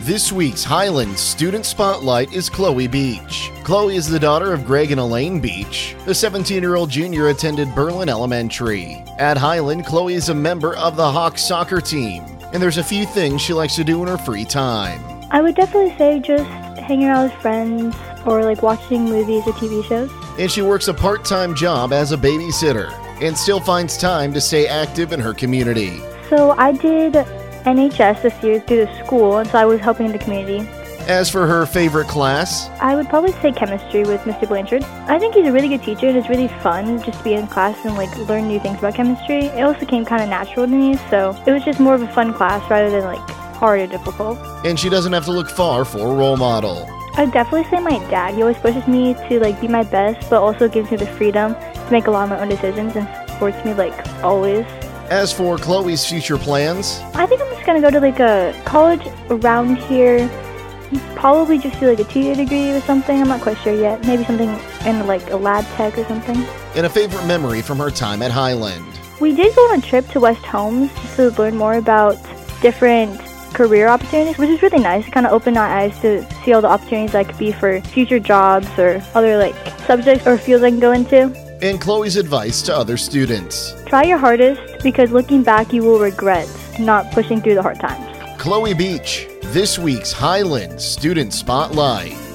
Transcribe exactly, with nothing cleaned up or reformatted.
This week's Highland Student Spotlight is Chloe Beach. Chloe is the daughter of Greg and Elaine Beach. The seventeen-year-old junior attended Berlin Elementary. At Highland, Chloe is a member of the Hawks soccer team, and there's a few things she likes to do in her free time. I would definitely say just hanging out with friends or like watching movies or T V shows. And she works a part-time job as a babysitter and still finds time to stay active in her community. So I did N H S this year through the school, and so I was helping the community. As for her favorite class, I would probably say chemistry with Mister Blanchard. I think he's a really good teacher, and it's really fun just to be in class and like learn new things about chemistry. It also came kind of natural to me, so it was just more of a fun class rather than like hard or difficult. And she doesn't have to look far for a role model. I'd definitely say my dad. He always pushes me to like be my best, but also gives me the freedom to make a lot of my own decisions and supports me like always. As for Chloe's future plans, I think I'm just going to go to like a college around here. Probably just do like a two-year degree or something. I'm not quite sure yet. Maybe something in like a lab tech or something. and a favorite memory from her time at Highland. We did go on a trip to West Holmes just to learn more about different career opportunities, which is really nice. It kind of opened our eyes to see all the opportunities that could be for future jobs or other like subjects or fields I can go into. And Chloe's advice to other students. Try your hardest, because looking back you will regret not pushing through the hard times. Chloe Beach, this week's Highland Student Spotlight.